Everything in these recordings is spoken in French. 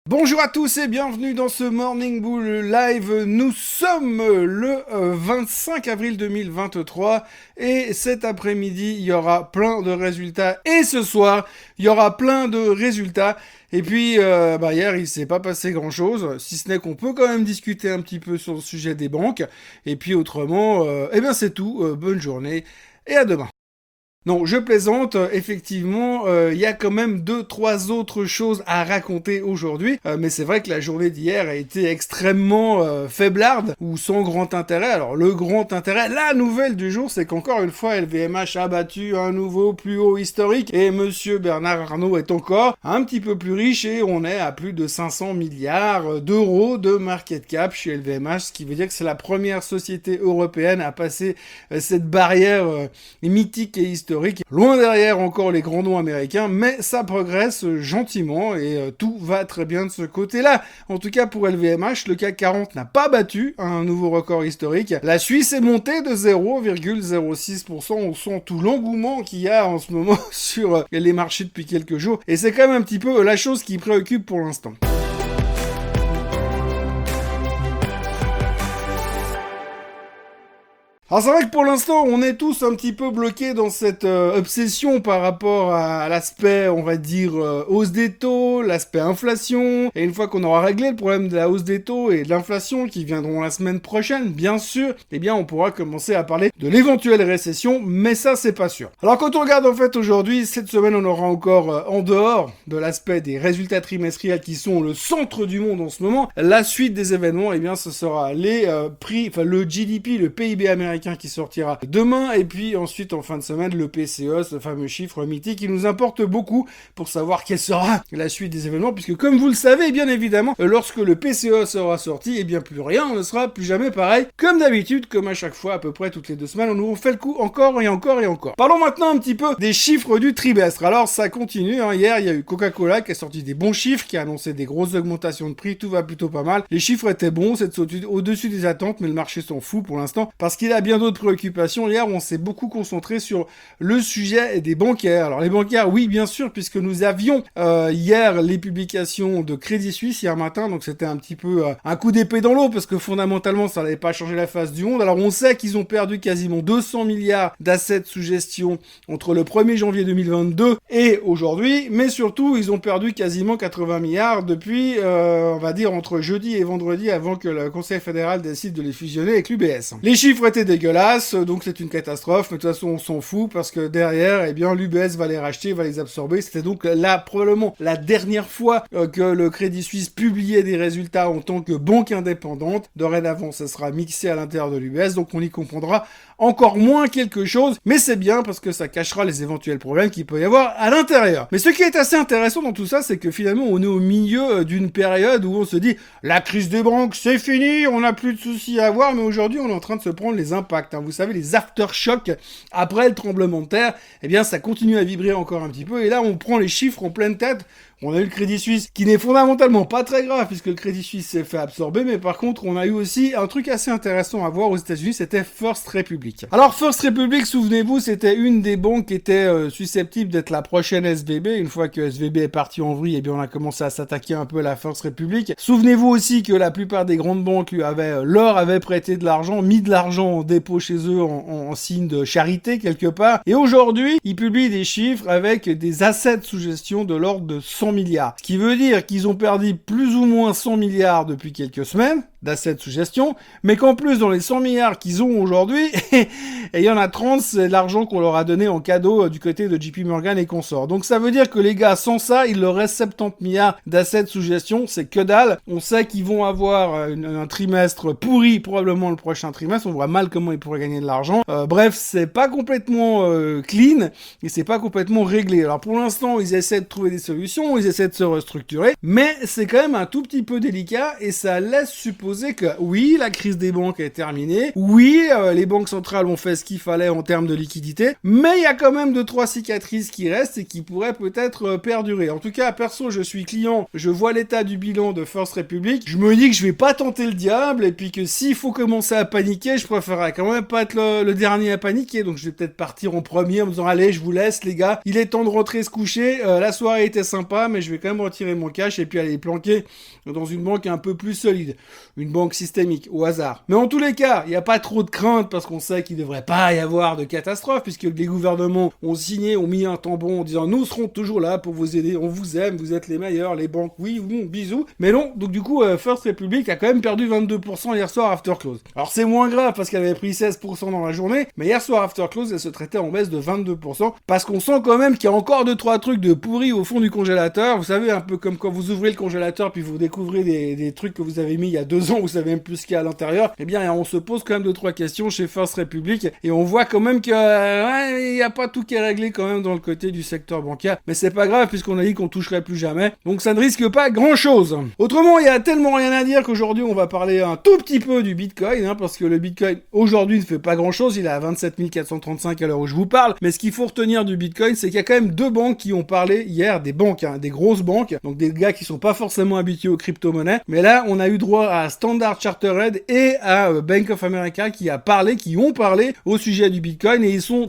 Bonjour à tous et bienvenue dans ce Morning Bull Live. Nous sommes le 25 avril 2023 et cet après-midi, il y aura plein de résultats. Et ce soir, il y aura plein de résultats. Et puis, hier, il s'est pas passé grand-chose, si ce n'est qu'on peut quand même discuter un petit peu sur le sujet des banques. Et puis autrement, c'est tout. Bonne journée et à demain. Non, je plaisante, effectivement, il y a quand même 2-3 autres choses à raconter aujourd'hui, mais c'est vrai que la journée d'hier a été extrêmement faiblarde, ou sans grand intérêt. Alors le grand intérêt, la nouvelle du jour, c'est qu'encore une fois, LVMH a battu un nouveau plus haut historique, et monsieur Bernard Arnault est encore un petit peu plus riche, et on est à plus de 500 milliards d'euros de market cap chez LVMH, ce qui veut dire que c'est la première société européenne à passer cette barrière mythique et historique. Loin derrière encore les grands noms américains, mais ça progresse gentiment et tout va très bien de ce côté-là. En tout cas pour LVMH, le CAC 40 n'a pas battu un nouveau record historique. La Suisse est montée de 0,06%. On sent tout l'engouement qu'il y a en ce moment sur les marchés depuis quelques jours. Et c'est quand même un petit peu la chose qui préoccupe pour l'instant. Alors c'est vrai que pour l'instant, on est tous un petit peu bloqués dans cette obsession par rapport à l'aspect, on va dire, hausse des taux, l'aspect inflation. Et une fois qu'on aura réglé le problème de la hausse des taux et de l'inflation qui viendront la semaine prochaine, bien sûr, eh bien on pourra commencer à parler de l'éventuelle récession, mais ça c'est pas sûr. Alors quand on regarde en fait aujourd'hui, cette semaine on aura encore, en dehors de l'aspect des résultats trimestriels qui sont le centre du monde en ce moment, la suite des événements, eh bien ce sera les prix, enfin le GDP, le PIB américain qui sortira demain, et puis ensuite en fin de semaine le PCE, ce fameux chiffre mythique qui nous importe beaucoup pour savoir quelle sera la suite des événements, puisque comme vous le savez bien évidemment, lorsque le PCE sera sorti, et bien plus rien ne sera plus jamais pareil, comme d'habitude, comme à chaque fois, à peu près toutes les 2 semaines, on nous fait le coup encore et encore et encore. Parlons maintenant un petit peu des chiffres du trimestre. Alors ça continue, hein. Hier il y a eu Coca-Cola qui a sorti des bons chiffres, qui a annoncé des grosses augmentations de prix, tout va plutôt pas mal. Les chiffres étaient bons, c'est au-dessus des attentes, mais le marché s'en fout pour l'instant, parce qu'il a bien d'autres préoccupations. Hier, on s'est beaucoup concentré sur le sujet des bancaires. Alors les bancaires, oui, bien sûr, puisque nous avions hier les publications de Crédit Suisse hier matin, donc c'était un petit peu un coup d'épée dans l'eau, parce que fondamentalement, ça n'avait pas changé la face du monde. Alors on sait qu'ils ont perdu quasiment 200 milliards d'assets sous gestion entre le 1er janvier 2022 et aujourd'hui, mais surtout, ils ont perdu quasiment 80 milliards depuis, on va dire, entre jeudi et vendredi, avant que le Conseil fédéral décide de les fusionner avec l'UBS. Les chiffres étaient dégueulasses, donc c'est une catastrophe, mais de toute façon on s'en fout, parce que derrière, eh bien l'UBS va les racheter, va les absorber. C'était donc là probablement la dernière fois que le Crédit Suisse publiait des résultats en tant que banque indépendante. Dorénavant, ça sera mixé à l'intérieur de l'UBS, donc on y comprendra encore moins quelque chose, mais c'est bien parce que ça cachera les éventuels problèmes qu'il peut y avoir à l'intérieur. Mais ce qui est assez intéressant dans tout ça, c'est que finalement on est au milieu d'une période où on se dit la crise des banques c'est fini, on n'a plus de soucis à avoir, mais aujourd'hui on est en train de se prendre les impacts. Vous savez, les aftershocks après le tremblement de terre, eh bien ça continue à vibrer encore un petit peu, et là on prend les chiffres en pleine tête. On a eu le Crédit Suisse, qui n'est fondamentalement pas très grave, puisque le Crédit Suisse s'est fait absorber, mais par contre, on a eu aussi un truc assez intéressant à voir aux États-Unis, c'était First Republic. Alors, First Republic, souvenez-vous, c'était une des banques qui était susceptible d'être la prochaine SVB. Une fois que SVB est parti en vrille, eh bien, on a commencé à s'attaquer un peu à la First Republic. Souvenez-vous aussi que la plupart des grandes banques leur avaient prêté de l'argent, mis de l'argent en dépôt chez eux en signe de charité, quelque part. Et aujourd'hui, ils publient des chiffres avec des assets sous gestion de l'ordre de 100 milliards. Ce qui veut dire qu'ils ont perdu plus ou moins 100 milliards depuis quelques semaines d'assets sous gestion, mais qu'en plus, dans les 100 milliards qu'ils ont aujourd'hui, et il y en a 30, c'est l'argent qu'on leur a donné en cadeau du côté de JP Morgan et consorts. Donc ça veut dire que les gars, sans ça, il leur reste 70 milliards d'assets sous gestion, c'est que dalle. On sait qu'ils vont avoir un trimestre pourri, probablement le prochain trimestre, on voit mal comment ils pourraient gagner de l'argent. Bref, c'est pas complètement clean, et c'est pas complètement réglé. Alors pour l'instant, ils essaient de trouver des solutions, ils essaient de se restructurer, mais c'est quand même un tout petit peu délicat, et ça laisse supposer supposer que oui, la crise des banques est terminée, oui, les banques centrales ont fait ce qu'il fallait en termes de liquidité, mais il y a quand même 2-3 cicatrices qui restent et qui pourraient peut-être perdurer. En tout cas, perso, je suis client, je vois l'état du bilan de First Republic, je me dis que je vais pas tenter le diable, et puis que s'il faut commencer à paniquer, je préférerais quand même pas être le dernier à paniquer, donc je vais peut-être partir en premier en me disant allez, je vous laisse les gars, il est temps de rentrer se coucher, la soirée était sympa, mais je vais quand même retirer mon cash et puis aller planquer dans une banque un peu plus solide, une banque systémique, au hasard. Mais en tous les cas, il n'y a pas trop de crainte parce qu'on sait qu'il ne devrait pas y avoir de catastrophe puisque les gouvernements ont signé, ont mis un tampon en disant nous serons toujours là pour vous aider, on vous aime, vous êtes les meilleurs, les banques, oui, bon, bisous. Mais non, donc du coup, First Republic a quand même perdu 22% hier soir after close. Alors c'est moins grave parce qu'elle avait pris 16% dans la journée, mais hier soir after close, elle se traitait en baisse de 22% parce qu'on sent quand même qu'il y a encore 2-3 trucs de pourris au fond du congélateur. Vous savez, un peu comme quand vous ouvrez le congélateur puis vous découvrez des trucs que vous avez mis il y a 2 ans, vous savez même plus ce qu'il y a à l'intérieur. Eh bien, on se pose quand même 2-3 questions chez First Republic et on voit quand même que il n'y a pas tout qui est réglé quand même dans le côté du secteur bancaire. Mais c'est pas grave puisqu'on a dit qu'on toucherait plus jamais. Donc ça ne risque pas grand-chose. Autrement, il y a tellement rien à dire qu'aujourd'hui on va parler un tout petit peu du Bitcoin, parce que le Bitcoin aujourd'hui ne fait pas grand-chose. Il est à 27 435 à l'heure où je vous parle. Mais ce qu'il faut retenir du Bitcoin, c'est qu'il y a quand même 2 banques qui ont parlé hier, des banques, des grosses banques, donc des gars qui sont pas forcément habitués aux crypto-monnaies. Mais là, on a eu droit à Standard Chartered et à Bank of America qui ont parlé au sujet du Bitcoin et ils sont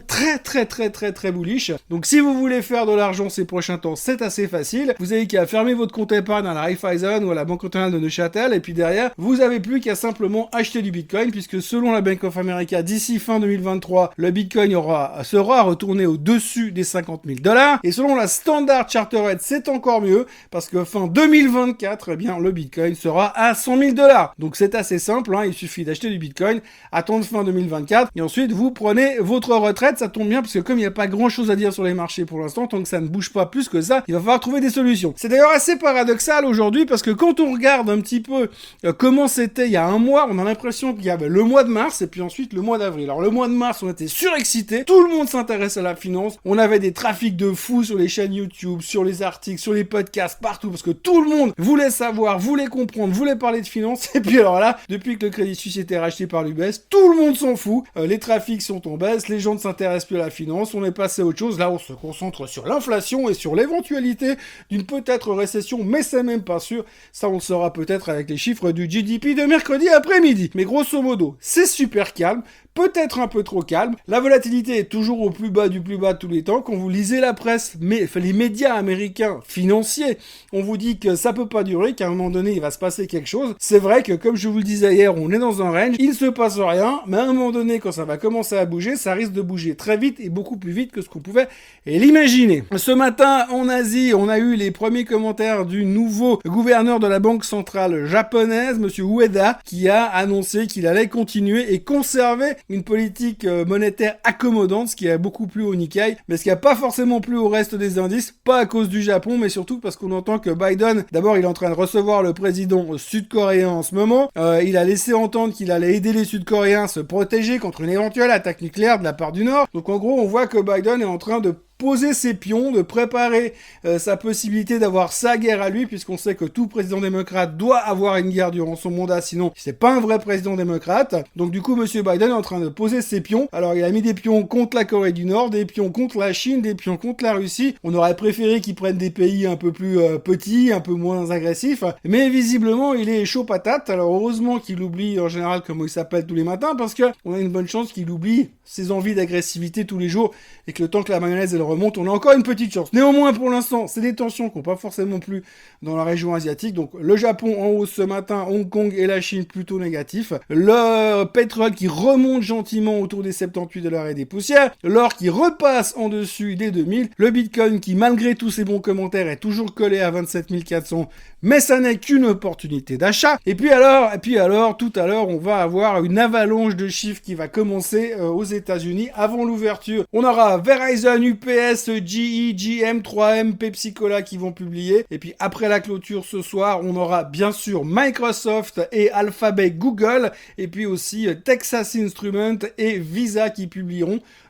très bullish. Donc si vous voulez faire de l'argent ces prochains temps, c'est assez facile. Vous avez qu'à fermer votre compte épargne à la Raiffeisen ou à la Banque Continentale de Neuchâtel et puis derrière, vous avez plus qu'à simplement acheter du Bitcoin puisque selon la Bank of America, d'ici fin 2023, le Bitcoin sera retourné au-dessus des $50,000 et selon la Standard Chartered, c'est encore mieux parce que fin 2024, eh bien le Bitcoin sera à $100,000. Donc c'est assez simple, il suffit d'acheter du Bitcoin, attendre fin 2024 et ensuite vous prenez votre retraite. Ça tombe bien parce que comme il n'y a pas grand chose à dire sur les marchés pour l'instant, tant que ça ne bouge pas plus que ça, il va falloir trouver des solutions. C'est d'ailleurs assez paradoxal aujourd'hui parce que quand on regarde un petit peu comment c'était il y a un mois, on a l'impression qu'il y avait le mois de mars et puis ensuite le mois d'avril. Alors le mois de mars, on était surexcités, tout le monde s'intéresse à la finance, on avait des trafics de fous sur les chaînes YouTube, sur les articles, sur les podcasts, partout parce que tout le monde voulait savoir, voulait comprendre, voulait parler de finance et puis alors là, depuis que le Crédit Suisse était racheté par l'UBS, tout le monde s'en fout, les trafics sont en baisse, les gens ne s'intéressent plus à la finance, on est passé à autre chose, là on se concentre sur l'inflation et sur l'éventualité d'une peut-être récession, mais c'est même pas sûr, ça on le saura peut-être avec les chiffres du GDP de mercredi après-midi. Mais grosso modo, c'est super calme, peut-être un peu trop calme, la volatilité est toujours au plus bas du plus bas de tous les temps. Quand vous lisez la presse, mais les médias américains financiers, on vous dit que ça peut pas durer, qu'à un moment donné il va se passer quelque chose. C'est vrai que comme je vous le disais hier, on est dans un range, il ne se passe rien, mais à un moment donné quand ça va commencer à bouger, ça risque de bouger très vite et beaucoup plus vite que ce qu'on pouvait l'imaginer. Ce matin en Asie, on a eu les premiers commentaires du nouveau gouverneur de la banque centrale japonaise, monsieur Ueda, qui a annoncé qu'il allait continuer et conserver une politique monétaire accommodante, ce qui a beaucoup plu au Nikkei, mais ce qui a pas forcément plu au reste des indices, pas à cause du Japon, mais surtout parce qu'on entend que Biden, d'abord il est en train de recevoir le président sud-coréen en ce moment, il a laissé entendre qu'il allait aider les Sud-Coréens à se protéger contre une éventuelle attaque nucléaire de la part du Nord, donc en gros on voit que Biden est en train de poser ses pions, de préparer sa possibilité d'avoir sa guerre à lui, puisqu'on sait que tout président démocrate doit avoir une guerre durant son mandat, sinon c'est pas un vrai président démocrate. Donc du coup, monsieur Biden est en train de poser ses pions. Alors il a mis des pions contre la Corée du Nord, des pions contre la Chine, des pions contre la Russie. On aurait préféré qu'il prenne des pays un peu plus petits, un peu moins agressifs, mais visiblement il est chaud patate. Alors heureusement qu'il oublie en général comment il s'appelle tous les matins, parce que on a une bonne chance qu'il oublie ses envies d'agressivité tous les jours, et que le temps que la mayonnaise elle remonte, on a encore une petite chance. Néanmoins, pour l'instant, c'est des tensions qui n'ont pas forcément plu dans la région asiatique. Donc, le Japon en hausse ce matin, Hong Kong et la Chine plutôt négatifs. Le pétrole qui remonte gentiment autour des $78 et des poussières. L'or qui repasse en dessus des 2000. Le Bitcoin qui, malgré tous ses bons commentaires, est toujours collé à 27 400. Mais ça n'est qu'une opportunité d'achat. Et puis alors, tout à l'heure, on va avoir une avalanche de chiffres qui va commencer aux États-Unis avant l'ouverture. On aura Verizon, UPS, GE, GM, 3M, Pepsi Cola qui vont publier. Et puis après la clôture ce soir, on aura bien sûr Microsoft et Alphabet Google. Et puis aussi Texas Instruments et Visa qui publieront.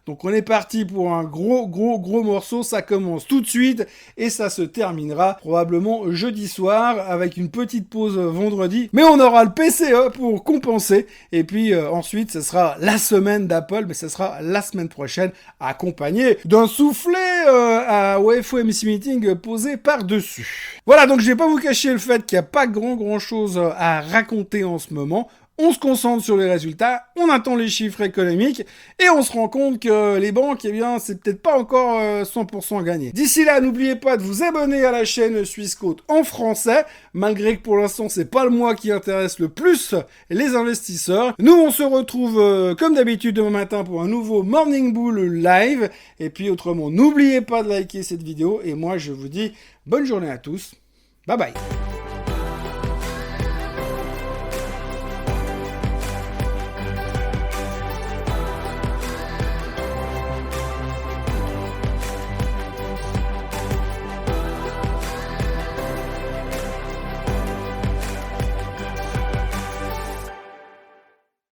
Donc on est parti pour un gros morceau, ça commence tout de suite et ça se terminera probablement jeudi soir avec une petite pause vendredi. Mais on aura le PCE pour compenser et puis ensuite ce sera la semaine d'Apple, mais ce sera la semaine prochaine accompagné d'un soufflet à FOMC Meeting posé par-dessus. Voilà, donc je vais pas vous cacher le fait qu'il n'y a pas grand chose à raconter en ce moment. On se concentre sur les résultats, on attend les chiffres économiques et on se rend compte que les banques, eh bien, c'est peut-être pas encore 100% gagné. D'ici là, n'oubliez pas de vous abonner à la chaîne Swissquote en français, malgré que pour l'instant, c'est pas le mois qui intéresse le plus les investisseurs. Nous, on se retrouve comme d'habitude demain matin pour un nouveau Morning Bull live. Et puis autrement, n'oubliez pas de liker cette vidéo et moi, je vous dis bonne journée à tous. Bye bye.